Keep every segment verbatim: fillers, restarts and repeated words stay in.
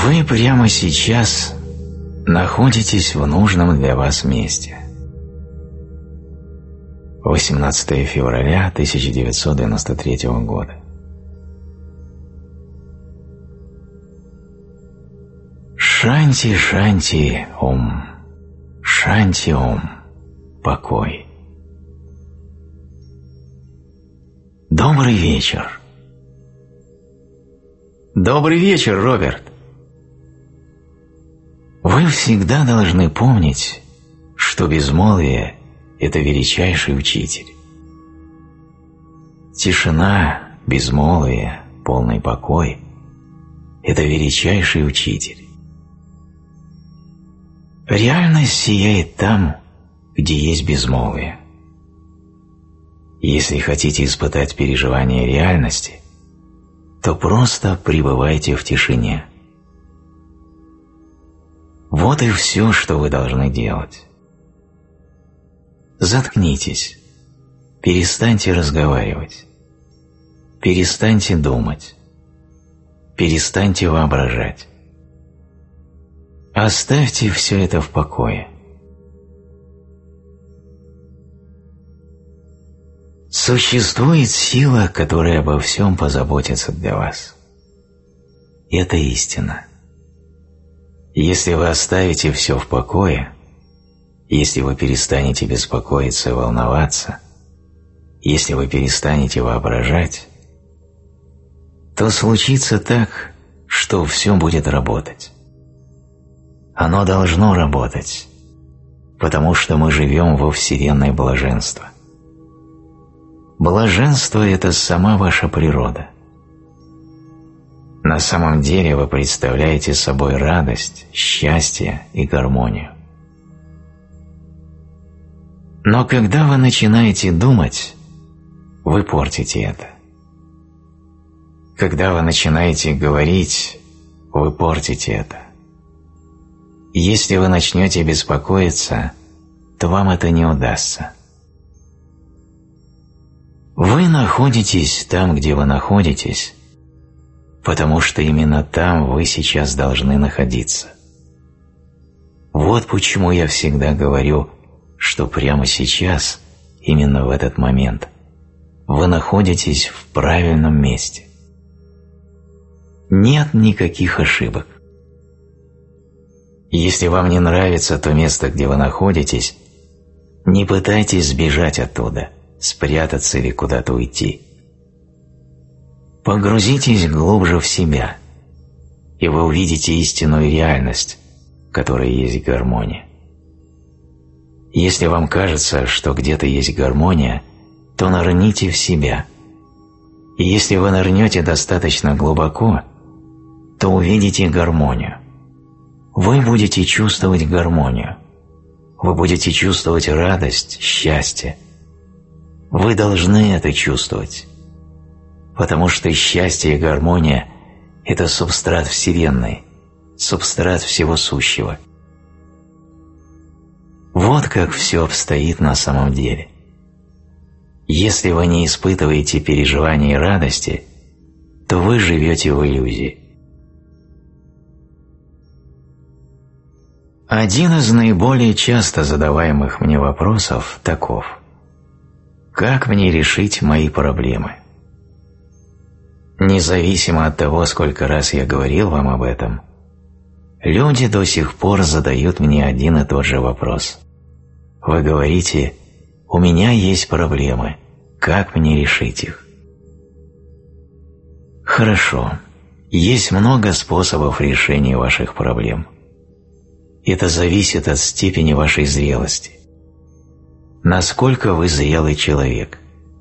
Вы прямо сейчас находитесь в нужном для вас месте. восемнадцатое февраля тысяча девятьсот девяносто третьего года. Шанти, шанти, ом. Шанти, ом. Покой. Добрый вечер. Добрый вечер, Роберт. Вы всегда должны помнить, что безмолвие – это величайший учитель. Тишина, безмолвие, полный покой – это величайший учитель. Реальность сияет там, где есть безмолвие. Если хотите испытать переживание реальности, то просто пребывайте в тишине. Вот и все, что вы должны делать. Заткнитесь, перестаньте разговаривать, перестаньте думать, перестаньте воображать. Оставьте все это в покое. Существует сила, которая обо всем позаботится для вас. Это истина. Если вы оставите все в покое, если вы перестанете беспокоиться и волноваться, если вы перестанете воображать, то случится так, что все будет работать. Оно должно работать, потому что мы живем во вселенной блаженства. Блаженство – это сама ваша природа. На самом деле вы представляете собой радость, счастье и гармонию. Но когда вы начинаете думать, вы портите это. Когда вы начинаете говорить, вы портите это. Если вы начнете беспокоиться, то вам это не удастся. Вы находитесь там, где вы находитесь, потому что именно там вы сейчас должны находиться. Вот почему я всегда говорю, что прямо сейчас, именно в этот момент, вы находитесь в правильном месте. Нет никаких ошибок. Если вам не нравится то место, где вы находитесь, не пытайтесь сбежать оттуда, спрятаться или куда-то уйти. Погрузитесь глубже в себя, и вы увидите истинную реальность, в которой есть гармония. Если вам кажется, что где-то есть гармония, то нырните в себя. И если вы нырнете достаточно глубоко, то увидите гармонию. Вы будете чувствовать гармонию. Вы будете чувствовать радость, счастье. Вы должны это чувствовать, потому что счастье и гармония – это субстрат Вселенной, субстрат всего сущего. Вот как все обстоит на самом деле. Если вы не испытываете переживаний и радости, то вы живете в иллюзии. Один из наиболее часто задаваемых мне вопросов таков: как мне решить мои проблемы? Независимо от того, сколько раз я говорил вам об этом, люди до сих пор задают мне один и тот же вопрос. Вы говорите: «У меня есть проблемы, как мне решить их?» Хорошо, есть много способов решения ваших проблем. Это зависит от степени вашей зрелости. Насколько вы зрелый человек?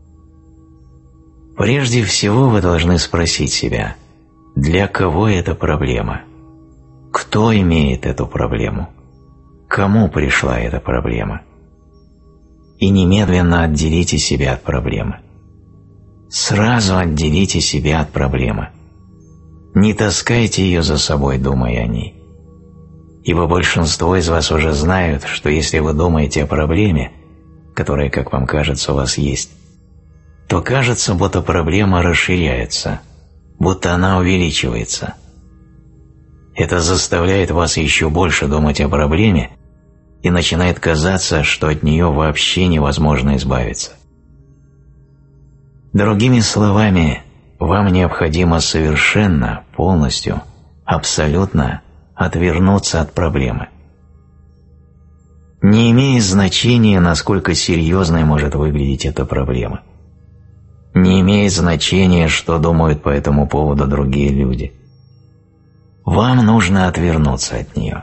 Прежде всего вы должны спросить себя, для кого эта проблема? Кто имеет эту проблему? Кому пришла эта проблема? И немедленно отделите себя от проблемы. Сразу отделите себя от проблемы. Не таскайте ее за собой, думая о ней. Ибо большинство из вас уже знают, что если вы думаете о проблеме, которая, как вам кажется, у вас есть, то кажется, будто проблема расширяется, будто она увеличивается. Это заставляет вас еще больше думать о проблеме, и начинает казаться, что от нее вообще невозможно избавиться. Другими словами, вам необходимо совершенно, полностью, абсолютно отвернуться от проблемы. Не имеет значения, насколько серьезной может выглядеть эта проблема. Не имеет значения, что думают по этому поводу другие люди. Вам нужно отвернуться от нее.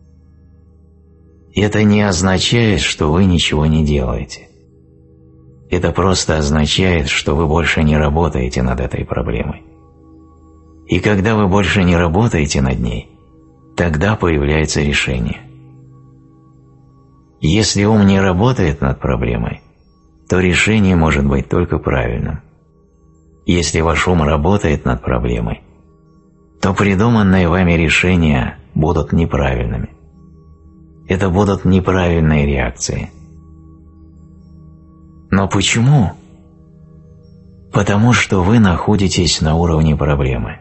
Это не означает, что вы ничего не делаете. Это просто означает, что вы больше не работаете над этой проблемой. И когда вы больше не работаете над ней, тогда появляется решение. Если ум не работает над проблемой, то решение может быть только правильным. Если ваш ум работает над проблемой, то придуманные вами решения будут неправильными. Это будут неправильные реакции. Но почему? Потому что вы находитесь на уровне проблемы.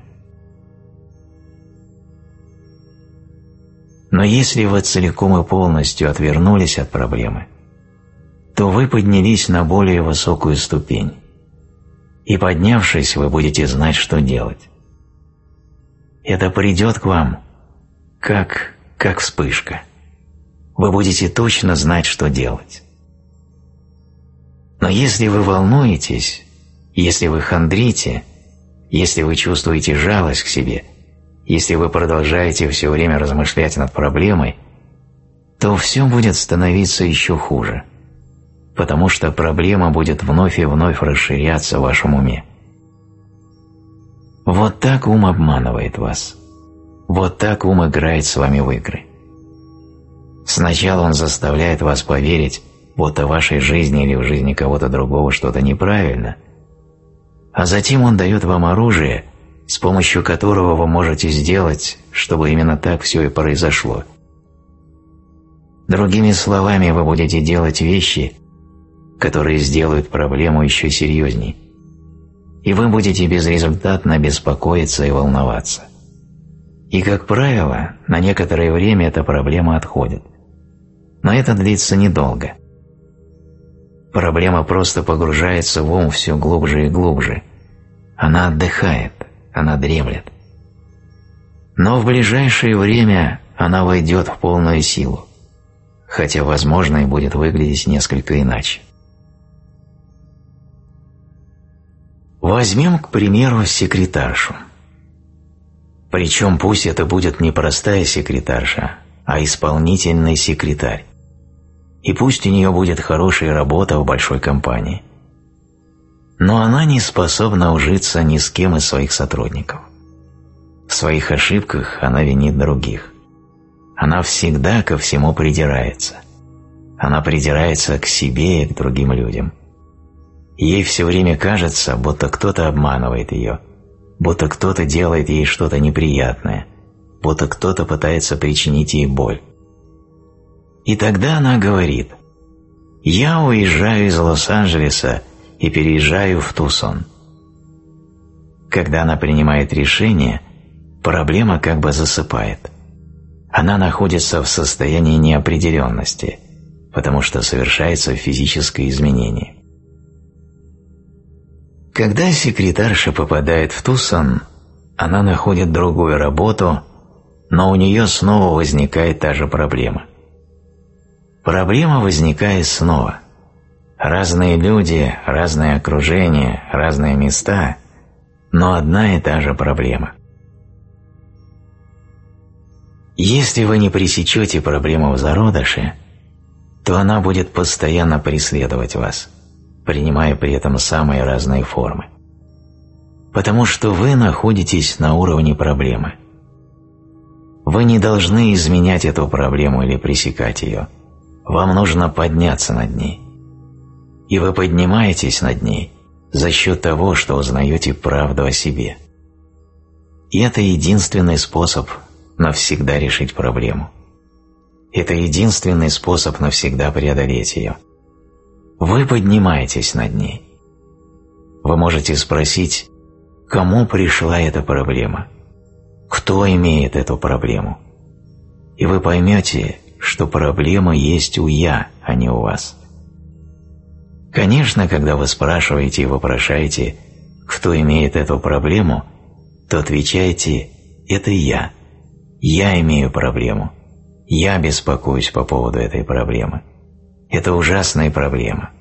Но если вы целиком и полностью отвернулись от проблемы, то вы поднялись на более высокую ступень, и поднявшись, вы будете знать, что делать. Это придет к вам как, как вспышка. Вы будете точно знать, что делать. Но если вы волнуетесь, если вы хандрите, если вы чувствуете жалость к себе, если вы продолжаете все время размышлять над проблемой, то все будет становиться еще хуже, потому что проблема будет вновь и вновь расширяться в вашем уме. Вот так ум обманывает вас. Вот так ум играет с вами в игры. Сначала он заставляет вас поверить, будто в вашей жизни или в жизни кого-то другого что-то неправильно, а затем он дает вам оружие, с помощью которого вы можете сделать, чтобы именно так все и произошло. Другими словами, вы будете делать вещи, которые сделают проблему еще серьезней, и вы будете безрезультатно беспокоиться и волноваться. И, как правило, на некоторое время эта проблема отходит. Но это длится недолго. Проблема просто погружается в ум все глубже и глубже. Она отдыхает, она дремлет. Но в ближайшее время она войдет в полную силу, хотя, возможно, и будет выглядеть несколько иначе. Возьмем, к примеру, секретаршу. Причем пусть это будет не простая секретарша, а исполнительный секретарь. И пусть у нее будет хорошая работа в большой компании. Но она не способна ужиться ни с кем из своих сотрудников. В своих ошибках она винит других. Она всегда ко всему придирается. Она придирается к себе и к другим людям. Ей все время кажется, будто кто-то обманывает ее, будто кто-то делает ей что-то неприятное, будто кто-то пытается причинить ей боль. И тогда она говорит: «Я уезжаю из Лос-Анджелеса и переезжаю в Тусон». Когда она принимает решение, проблема как бы засыпает. Она находится в состоянии неопределенности, потому что совершается физическое изменение. Когда секретарша попадает в Тусон, она находит другую работу, но у нее снова возникает та же проблема. Проблема возникает снова. Разные люди, разное окружение, разные места, но одна и та же проблема. Если вы не пресечете проблему в зародыше, то она будет постоянно преследовать вас, принимая при этом самые разные формы. Потому что вы находитесь на уровне проблемы. Вы не должны изменять эту проблему или пресекать ее. Вам нужно подняться над ней. И вы поднимаетесь над ней за счет того, что узнаете правду о себе. И это единственный способ навсегда решить проблему. Это единственный способ навсегда преодолеть ее. Вы поднимаетесь над ней. Вы можете спросить, кому пришла эта проблема? кто имеет эту проблему. И вы поймете, что проблема есть у «я», а не у вас. Конечно, когда вы спрашиваете и вопрошаете, кто имеет эту проблему, то отвечайте «это я». Я имею проблему. Я беспокоюсь по поводу этой проблемы. Это ужасная проблема.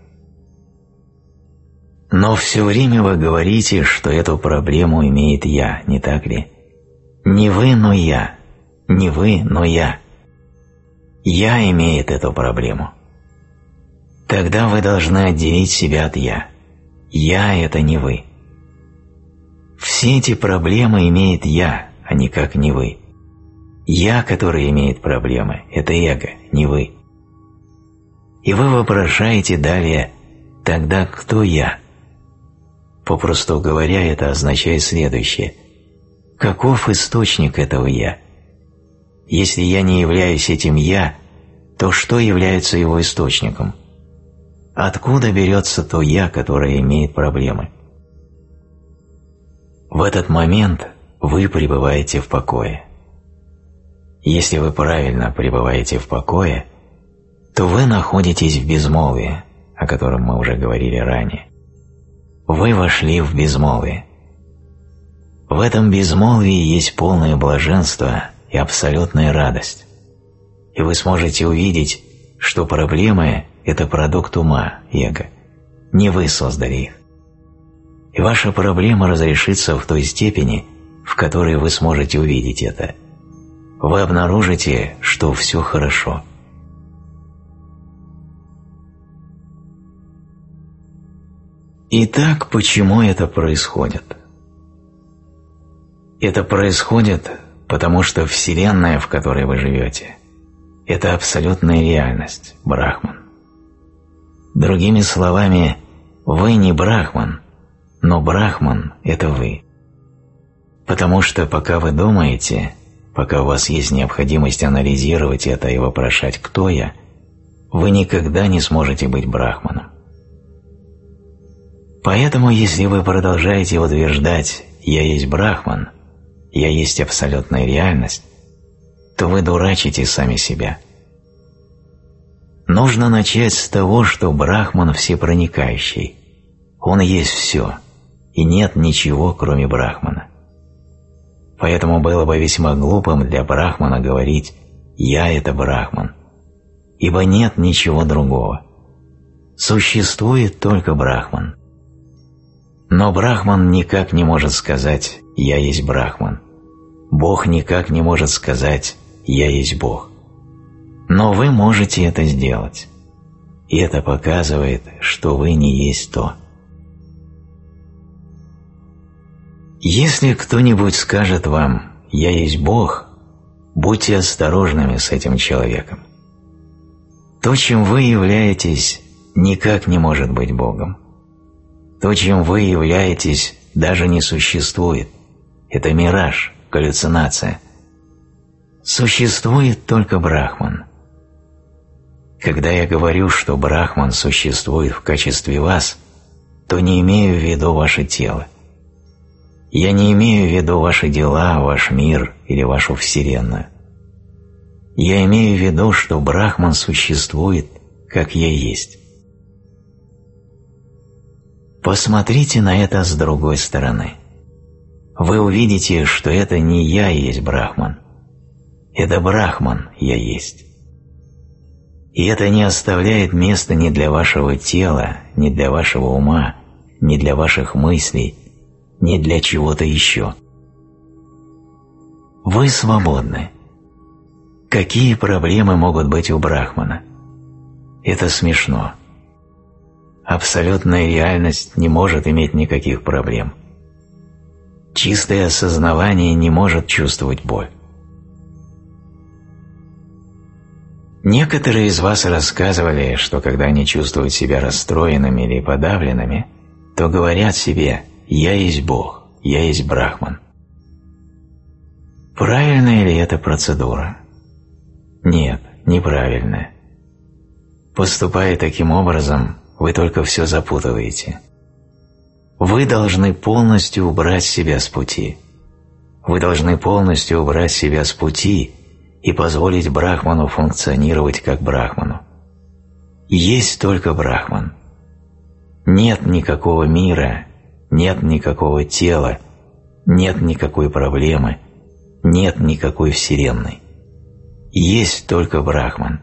Но все время вы говорите, что эту проблему имеет я, не так ли? Не вы, но я. Не вы, но я. Я имеет эту проблему. Тогда вы должны отделить себя от я. Я – это не вы. Все эти проблемы имеет я, а никак не вы. Я, который имеет проблемы, это эго, не вы. И вы вопрошаете далее, тогда кто я? Попросту говоря, это означает следующее. Каков источник этого я? Если я не являюсь этим я, то что является его источником? Откуда берется то я, которое имеет проблемы? В этот момент вы пребываете в покое. Если вы правильно пребываете в покое, то вы находитесь в безмолвии, о котором мы уже говорили ранее. Вы вошли в безмолвие. В этом безмолвии есть полное блаженство и абсолютная радость. И вы сможете увидеть, что проблемы – это продукт ума, эго. Не вы создали их. И ваша проблема разрешится в той степени, в которой вы сможете увидеть это. Вы обнаружите, что все хорошо. Итак, почему это происходит? Это происходит, потому что Вселенная, в которой вы живете, это абсолютная реальность, Брахман. Другими словами, вы не Брахман, но Брахман – это вы. Потому что пока вы думаете, пока у вас есть необходимость анализировать это и вопрошать «кто я?», вы никогда не сможете быть Брахманом. Поэтому, если вы продолжаете утверждать «я есть Брахман», «я есть абсолютная реальность», то вы дурачите сами себя. Нужно начать с того, что Брахман всепроникающий. Он есть все, и нет ничего, кроме Брахмана. Поэтому было бы весьма глупым для Брахмана говорить «я – это Брахман», ибо нет ничего другого. Существует только Брахман. Но Брахман никак не может сказать «я есть Брахман». Бог никак не может сказать «я есть Бог». Но вы можете это сделать. И это показывает, что вы не есть то. Если кто-нибудь скажет вам «я есть Бог», будьте осторожными с этим человеком. То, чем вы являетесь, никак не может быть Богом. То, чем вы являетесь, даже не существует. Это мираж, галлюцинация. Существует только Брахман. Когда я говорю, что Брахман существует в качестве вас, то не имею в виду ваше тело. Я не имею в виду ваши дела, ваш мир или вашу Вселенную. Я имею в виду, что Брахман существует, как я есть. Посмотрите на это с другой стороны. Вы увидите, что это не я есть Брахман. Это Брахман я есть. И это не оставляет места ни для вашего тела, ни для вашего ума, ни для ваших мыслей, ни для чего-то еще. Вы свободны. Какие проблемы могут быть у Брахмана? Это смешно. Абсолютная реальность не может иметь никаких проблем. Чистое осознавание не может чувствовать боль. Некоторые из вас рассказывали, что когда они чувствуют себя расстроенными или подавленными, то говорят себе «я есть Бог, я есть Брахман». Правильная ли это процедура? Нет, неправильная. Поступая таким образом, вы только все запутываете. Вы должны полностью убрать себя с пути. Вы должны полностью убрать себя с пути и позволить Брахману функционировать как Брахману. Есть только Брахман. Нет никакого мира, нет никакого тела, нет никакой проблемы, нет никакой вселенной. Есть только Брахман.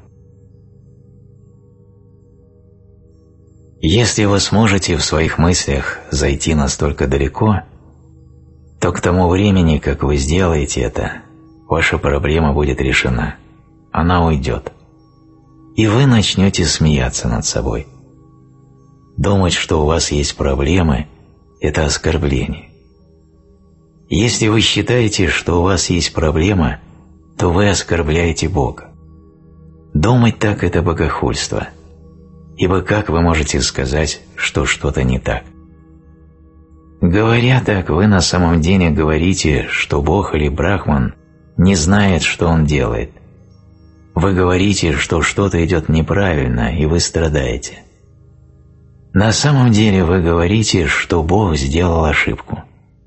Если вы сможете в своих мыслях зайти настолько далеко, то к тому времени, как вы сделаете это, ваша проблема будет решена. Она уйдет. И вы начнете смеяться над собой. Думать, что у вас есть проблемы – это оскорбление. Если вы считаете, что у вас есть проблема, то вы оскорбляете Бога. Думать так – это богохульство. Ибо как вы можете сказать, что что-то не так? Говоря так, вы на самом деле говорите, что Бог или Брахман не знает, что Он делает. Вы говорите, что что-то идет неправильно, и вы страдаете. На самом деле вы говорите, что Бог сделал ошибку.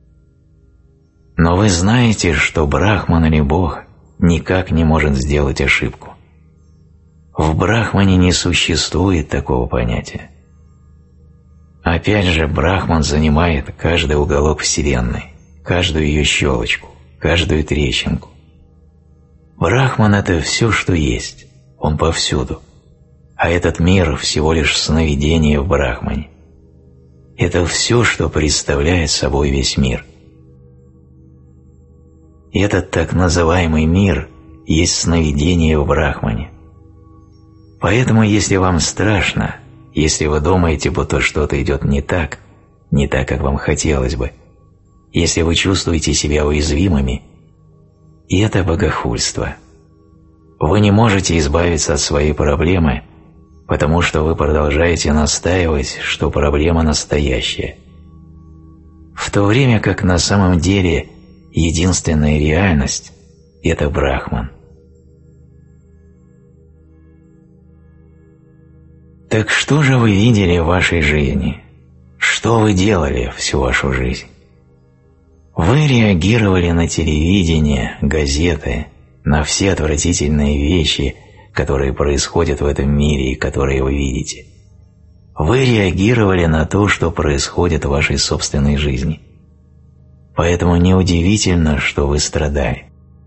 Но вы знаете, что Брахман или Бог никак не может сделать ошибку. В Брахмане не существует такого понятия. Опять же, Брахман занимает каждый уголок Вселенной, каждую ее щелочку, каждую трещинку. Брахман – это все, что есть, он повсюду. А этот мир всего лишь сновидение в Брахмане. Это все, что представляет собой весь мир. Этот так называемый мир есть сновидение в Брахмане. Поэтому, если вам страшно, если вы думаете, будто что-то идет не так, не так, как вам хотелось бы, если вы чувствуете себя уязвимыми, это богохульство. Вы не можете избавиться от своей проблемы, потому что вы продолжаете настаивать, что проблема настоящая. В то время как на самом деле единственная реальность – это Брахман. Так что же вы видели в вашей жизни? Что вы делали всю вашу жизнь? Вы реагировали на телевидение, газеты, на все отвратительные вещи, которые происходят в этом мире и которые вы видите. Вы реагировали на то, что происходит в вашей собственной жизни. Поэтому неудивительно, что вы страдали.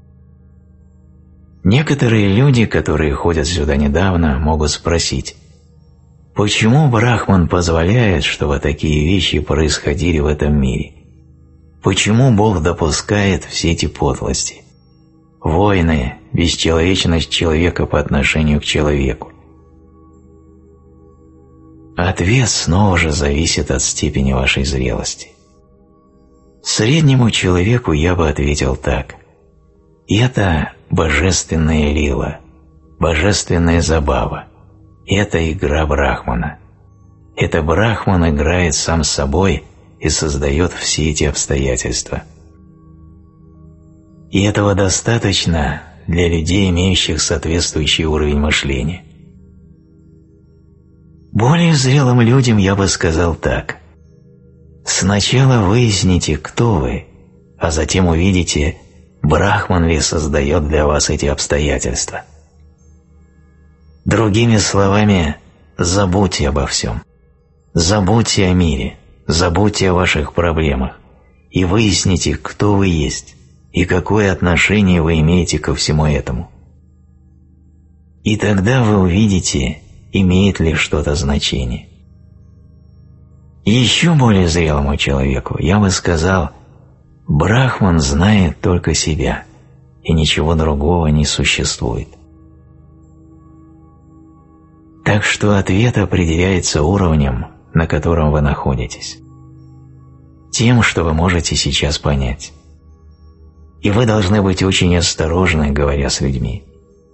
Некоторые люди, которые ходят сюда недавно, могут спросить: почему Брахман позволяет, чтобы такие вещи происходили в этом мире? Почему Бог допускает все эти подлости? Войны, бесчеловечность человека по отношению к человеку. Ответ снова же зависит от степени вашей зрелости. Среднему человеку я бы ответил так: это божественная лила, божественная забава. Это игра Брахмана. Это Брахман играет сам с собой и создает все эти обстоятельства. И этого достаточно для людей, имеющих соответствующий уровень мышления. Более зрелым людям я бы сказал так: сначала выясните, кто вы, а затем увидите, Брахман ли создает для вас эти обстоятельства. Другими словами, забудьте обо всем. Забудьте о мире, забудьте о ваших проблемах и выясните, кто вы есть и какое отношение вы имеете ко всему этому. И тогда вы увидите, имеет ли что-то значение. Еще более зрелому человеку я бы сказал: Брахман знает только себя, и ничего другого не существует. Так что ответ определяется уровнем, на котором вы находитесь, тем, что вы можете сейчас понять. И вы должны быть очень осторожны, говоря с людьми.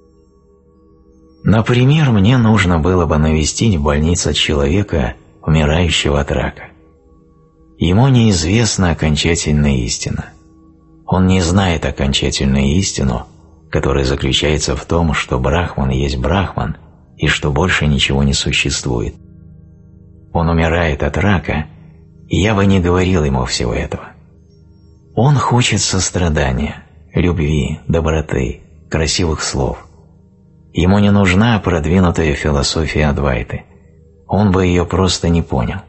Например, мне нужно было бы навестить в больнице человека, умирающего от рака. Ему неизвестна окончательная истина. Он не знает окончательную истину, которая заключается в том, что Брахман есть Брахман и что больше ничего не существует. Он умирает от рака, и я бы не говорил ему всего этого. Он хочет сострадания, любви, доброты, красивых слов. Ему не нужна продвинутая философия Адвайты. Он бы ее просто не понял.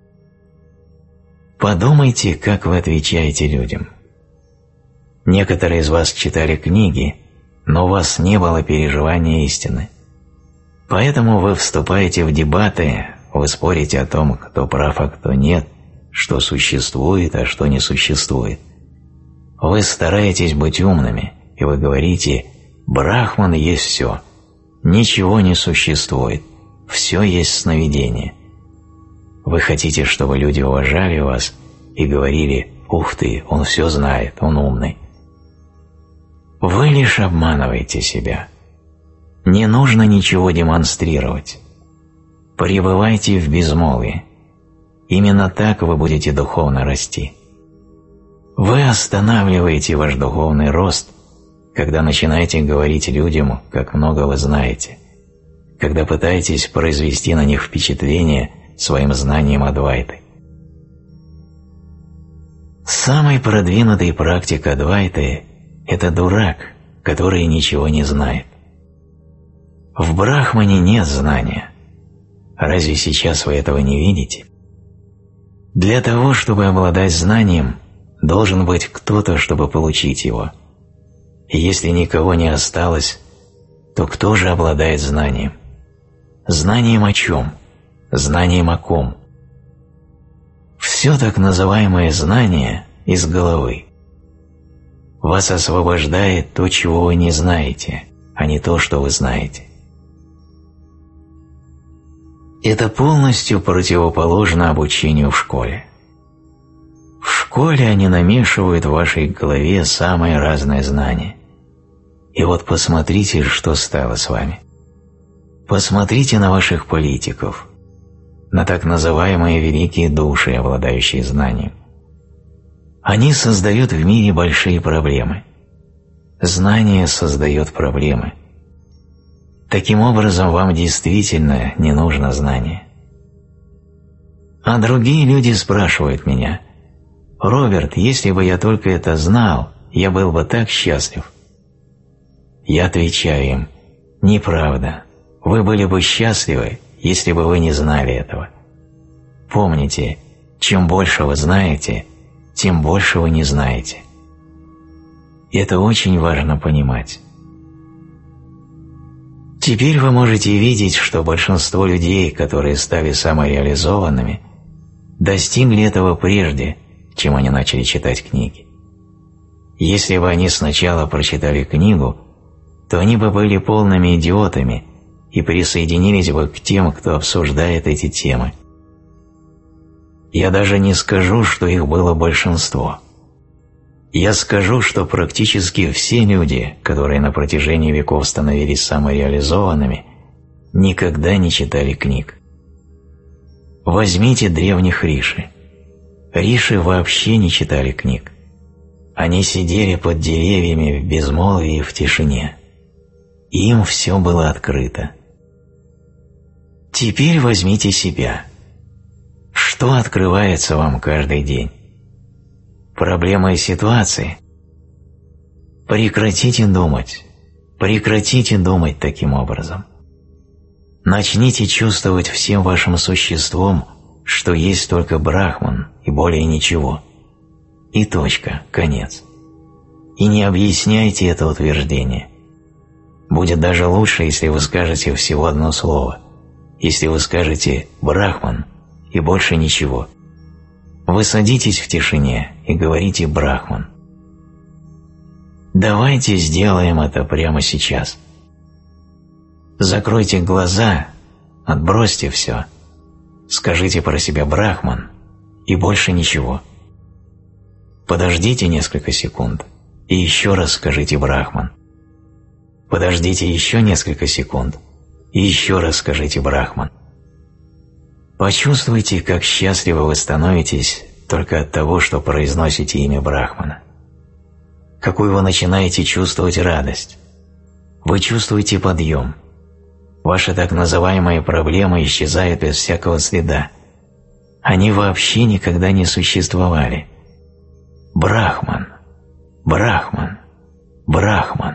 Подумайте, как вы отвечаете людям. Некоторые из вас читали книги, но у вас не было переживания истины. Поэтому вы вступаете в дебаты, вы спорите о том, кто прав, а кто нет, что существует, а что не существует. Вы стараетесь быть умными, и вы говорите: «Брахман есть все, ничего не существует, все есть сновидение». Вы хотите, чтобы люди уважали вас и говорили: «Ух ты, он все знает, он умный». Вы лишь обманываете себя. Не нужно ничего демонстрировать. Пребывайте в безмолвии. Именно так вы будете духовно расти. Вы останавливаете ваш духовный рост, когда начинаете говорить людям, как много вы знаете, когда пытаетесь произвести на них впечатление своим знанием Адвайты. Самый продвинутый практик Адвайты – это дурак, который ничего не знает. В Брахмане нет знания. Разве сейчас вы этого не видите? Для того, чтобы обладать знанием, должен быть кто-то, чтобы получить его. И если никого не осталось, то кто же обладает знанием? Знанием о чем? Знанием о ком? Все так называемое знание из головы. Вас освобождает то, чего вы не знаете, а не то, что вы знаете. Это полностью противоположно обучению в школе. В школе они намешивают в вашей голове самые разные знания. И вот посмотрите, что стало с вами. Посмотрите на ваших политиков, на так называемые великие души, обладающие знанием. Они создают в мире большие проблемы. Знание создает проблемы. Таким образом, вам действительно не нужно знание. А другие люди спрашивают меня: «Роберт, если бы я только это знал, я был бы так счастлив». Я отвечаю им: «Неправда. Вы были бы счастливы, если бы вы не знали этого. Помните, чем больше вы знаете, тем больше вы не знаете». И это очень важно понимать. Теперь вы можете видеть, что большинство людей, которые стали самореализованными, достигли этого прежде, чем они начали читать книги. Если бы они сначала прочитали книгу, то они бы были полными идиотами и присоединились бы к тем, кто обсуждает эти темы. Я даже не скажу, что их было большинство. Я скажу, что практически все люди, которые на протяжении веков становились самореализованными, никогда не читали книг. Возьмите древних риши. Риши вообще не читали книг. Они сидели под деревьями в безмолвии и в тишине. И им все было открыто. Теперь возьмите себя. Что открывается вам каждый день? Проблемы и ситуации? Прекратите думать. Прекратите думать таким образом. Начните чувствовать всем вашим существом, что есть только Брахман и более ничего. И точка, конец. И не объясняйте это утверждение. Будет даже лучше, если вы скажете всего одно слово. Если вы скажете «Брахман» и больше ничего. Вы садитесь в тишине и говорите «Брахман». Давайте сделаем это прямо сейчас. Закройте глаза, отбросьте все. Скажите про себя «Брахман» и больше ничего. Подождите несколько секунд и еще раз скажите «Брахман». Подождите еще несколько секунд и еще раз скажите «Брахман». Почувствуйте, как счастливы вы становитесь только от того, что произносите имя Брахмана. Какую вы начинаете чувствовать радость. Вы чувствуете подъем. Ваши так называемые проблемы исчезают без всякого следа. Они вообще никогда не существовали. Брахман, Брахман, Брахман.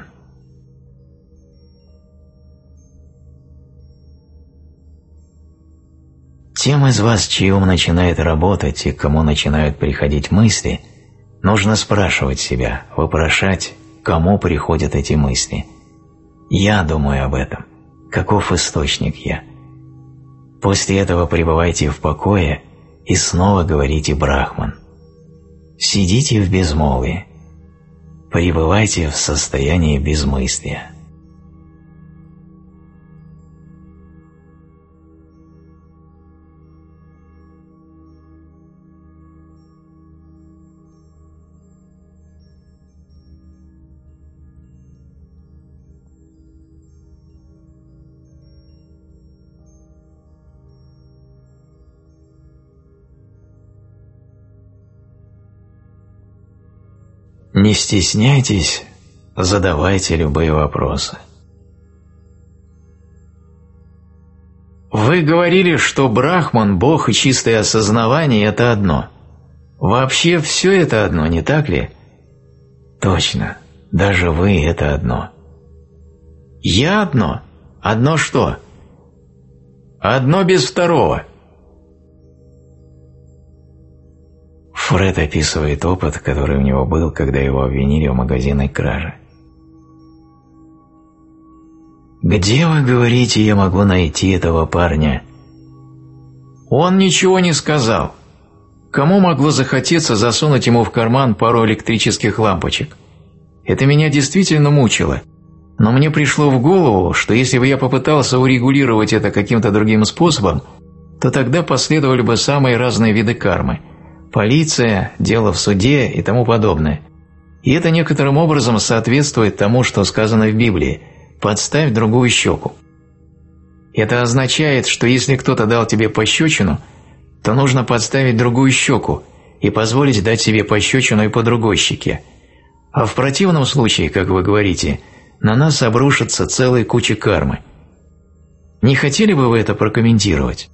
Тем из вас, чей ум начинает работать и к кому начинают приходить мысли, нужно спрашивать себя, вопрошать, кому приходят эти мысли. Я думаю об этом. Каков источник я? После этого пребывайте в покое и снова говорите «Брахман». Сидите в безмолвии. Пребывайте в состоянии безмыслия. Не стесняйтесь, задавайте любые вопросы. Вы говорили, что Брахман, Бог и чистое осознавание – это одно. Вообще все это одно, не так ли? Точно, даже вы – это одно. Я одно? Одно что? Одно без второго. Фред описывает опыт, который у него был, когда его обвинили в магазинной краже. «Где, вы говорите, я могу найти этого парня?» «Он ничего не сказал. Кому могло захотеться засунуть ему в карман пару электрических лампочек? Это меня действительно мучило. Но мне пришло в голову, что если бы я попытался урегулировать это каким-то другим способом, то тогда последовали бы самые разные виды кармы. Полиция, дело в суде и тому подобное. И это некоторым образом соответствует тому, что сказано в Библии «подставь другую щеку». Это означает, что если кто-то дал тебе пощечину, то нужно подставить другую щеку и позволить дать себе пощечину и по другой щеке. А в противном случае, как вы говорите, на нас обрушится целая куча кармы. Не хотели бы вы это прокомментировать?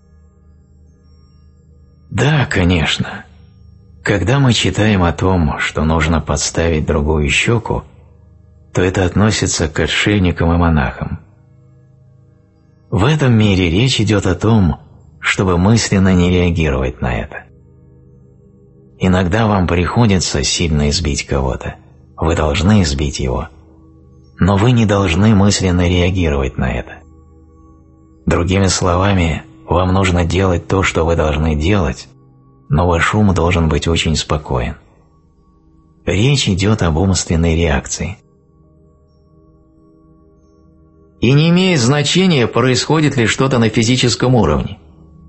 Да, конечно. Когда мы читаем о том, что нужно подставить другую щеку, то это относится к отшельникам и монахам. В этом мире речь идет о том, чтобы мысленно не реагировать на это. Иногда вам приходится сильно избить кого-то, вы должны избить его, но вы не должны мысленно реагировать на это. Другими словами, вам нужно делать то, что вы должны делать, но ваш ум должен быть очень спокоен. Речь идет об умственной реакции. И не имеет значения, происходит ли что-то на физическом уровне.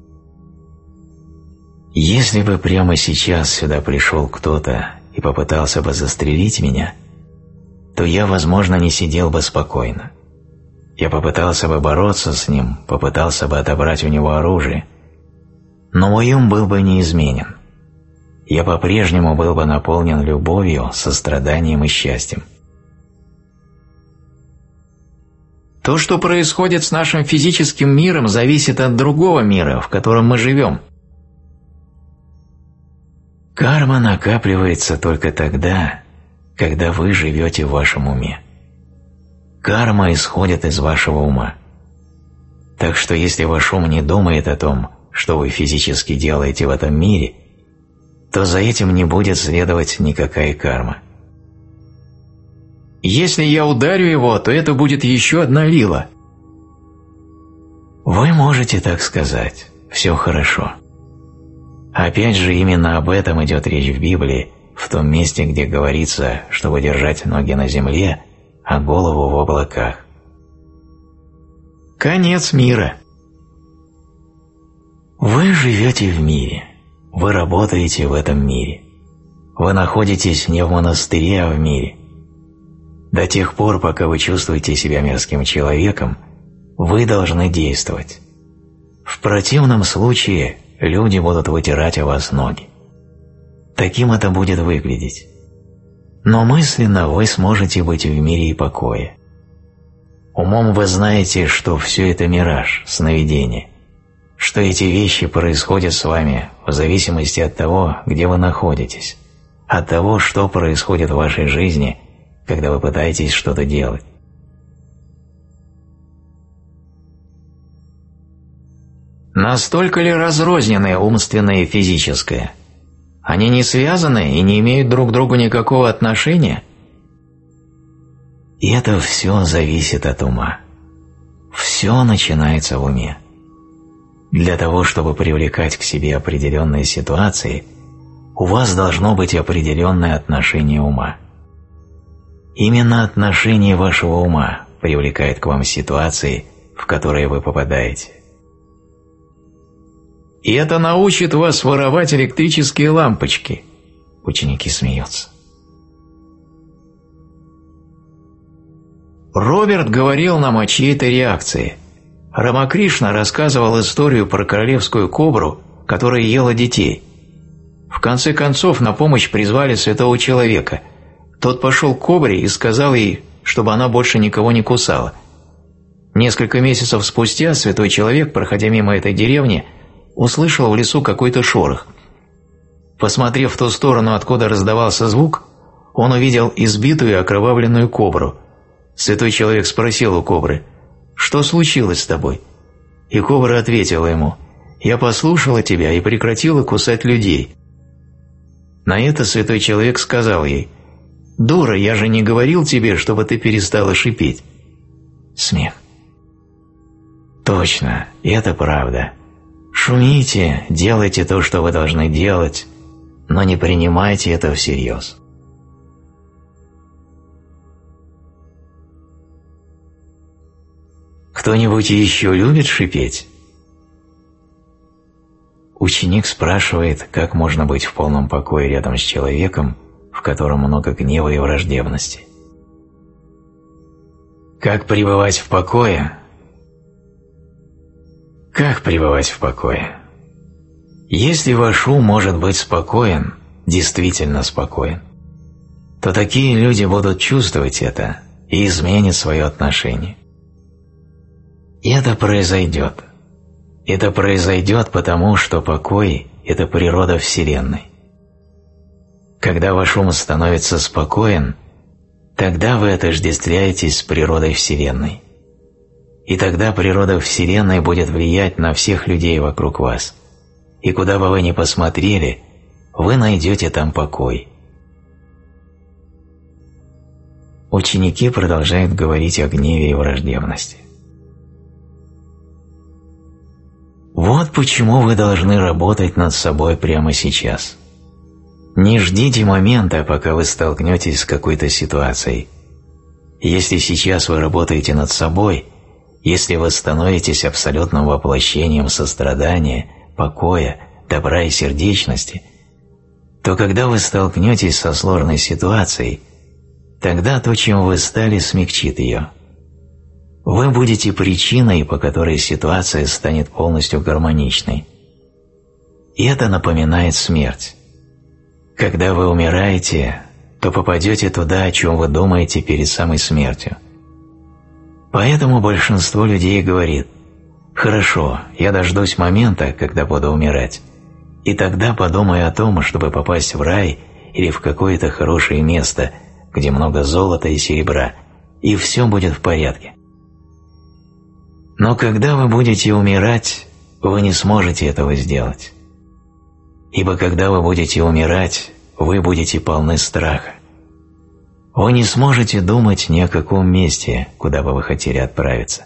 Если бы прямо сейчас сюда пришел кто-то и попытался бы застрелить меня, то я, возможно, не сидел бы спокойно. Я попытался бы бороться с ним, попытался бы отобрать у него оружие, но мой ум был бы неизменен. Я по-прежнему был бы наполнен любовью, состраданием и счастьем. То, что происходит с нашим физическим миром, зависит от другого мира, в котором мы живем. Карма накапливается только тогда, когда вы живете в вашем уме. Карма исходит из вашего ума. Так что если ваш ум не думает о том, что вы физически делаете в этом мире, то за этим не будет следовать никакая карма. Если я ударю его, то это будет еще одна лила. Вы можете так сказать, все хорошо. Опять же, именно об этом идет речь в Библии, в том месте, где говорится, чтобы держать ноги на земле, а голову в облаках. Конец мира. Вы живете в мире, вы работаете в этом мире. Вы находитесь не в монастыре, а в мире. До тех пор, пока вы чувствуете себя мерзким человеком, вы должны действовать. В противном случае люди будут вытирать о вас ноги. Таким это будет выглядеть. Но мысленно вы сможете быть в мире и покое. Умом вы знаете, что все это мираж, сновидение, что эти вещи происходят с вами в зависимости от того, где вы находитесь, от того, что происходит в вашей жизни, когда вы пытаетесь что-то делать. Настолько ли разрознены умственное и физическое? Они не связаны и не имеют друг к другу никакого отношения? И это все зависит от ума. Все начинается в уме. Для того, чтобы привлекать к себе определенные ситуации, у вас должно быть определенное отношение ума. Именно отношение вашего ума привлекает к вам ситуации, в которые вы попадаете. И это научит вас воровать электрические лампочки. Ученики смеются. Роберт говорил нам о чьей-то реакции. Рамакришна рассказывал историю про королевскую кобру, которая ела детей. В конце концов на помощь призвали святого человека. Тот пошел к кобре и сказал ей, чтобы она больше никого не кусала. Несколько месяцев спустя святой человек, проходя мимо этой деревни, услышал в лесу какой-то шорох. Посмотрев в ту сторону, откуда раздавался звук, он увидел избитую и окровавленную кобру. Святой человек спросил у кобры: «Что случилось с тобой?» И кобра ответила ему: «Я послушала тебя и прекратила кусать людей». На это святой человек сказал ей: «Дура, я же не говорил тебе, чтобы ты перестала шипеть». Смех. Точно, и это правда. Шумите, делайте то, что вы должны делать, но не принимайте это всерьез. Кто-нибудь еще любит шипеть? Ученик спрашивает, как можно быть в полном покое рядом с человеком, в котором много гнева и враждебности. Как пребывать в покое? Как пребывать в покое? Если ваш ум может быть спокоен, действительно спокоен, то такие люди будут чувствовать это и изменят свое отношение. И это произойдет. Это произойдет потому, что покой – это природа Вселенной. Когда ваш ум становится спокоен, тогда вы отождествляетесь с природой Вселенной. И тогда природа Вселенной будет влиять на всех людей вокруг вас. И куда бы вы ни посмотрели, вы найдете там покой. Ученики продолжают говорить о гневе и враждебности. Вот почему вы должны работать над собой прямо сейчас. Не ждите момента, пока вы столкнетесь с какой-то ситуацией. Если сейчас вы работаете над собой, если вы становитесь абсолютным воплощением сострадания, покоя, добра и сердечности, то когда вы столкнетесь со сложной ситуацией, тогда то, чем вы стали, смягчит ее. Вы будете причиной, по которой ситуация станет полностью гармоничной. И это напоминает смерть. Когда вы умираете, то попадете туда, о чем вы думаете перед самой смертью. Поэтому большинство людей говорит: «Хорошо, я дождусь момента, когда буду умирать, и тогда подумаю о том, чтобы попасть в рай или в какое-то хорошее место, где много золота и серебра, и все будет в порядке». Но когда вы будете умирать, вы не сможете этого сделать. Ибо когда вы будете умирать, вы будете полны страха. Вы не сможете думать ни о каком месте, куда бы вы хотели отправиться.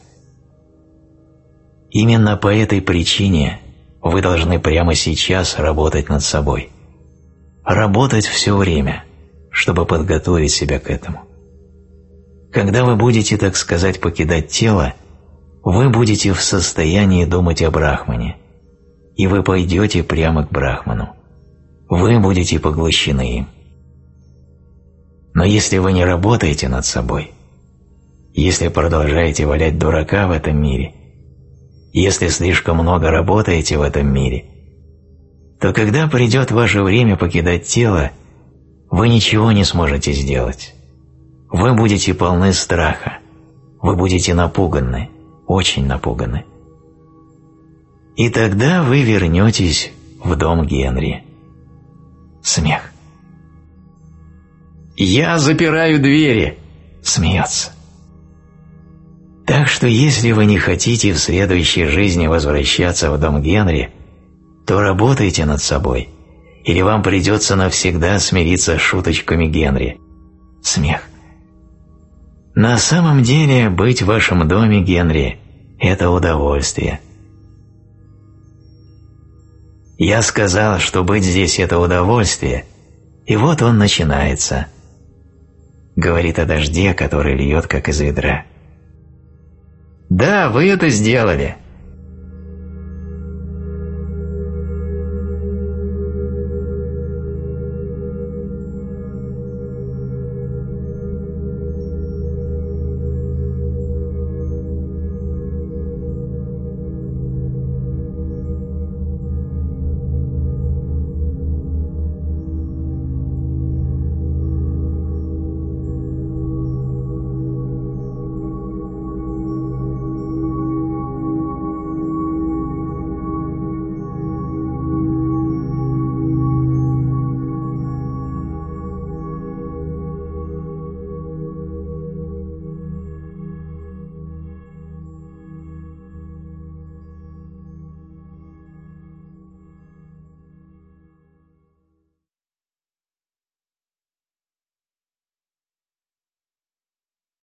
Именно по этой причине вы должны прямо сейчас работать над собой. Работать все время, чтобы подготовить себя к этому. Когда вы будете, так сказать, покидать тело, вы будете в состоянии думать о Брахмане, и вы пойдете прямо к Брахману. Вы будете поглощены им. Но если вы не работаете над собой, если продолжаете валять дурака в этом мире, если слишком много работаете в этом мире, то когда придет ваше время покидать тело, вы ничего не сможете сделать. Вы будете полны страха, вы будете напуганы, очень напуганы. И тогда вы вернетесь в дом Генри. Смех. «Я запираю двери!» – смеется. Так что если вы не хотите в следующей жизни возвращаться в дом Генри, то работайте над собой, или вам придется навсегда смириться с шуточками Генри. Смех. На самом деле быть в вашем доме, Генри, – это удовольствие. Я сказал, что быть здесь – это удовольствие, и вот он начинается. Говорит о дожде, который льет, как из ведра. Да, вы это сделали.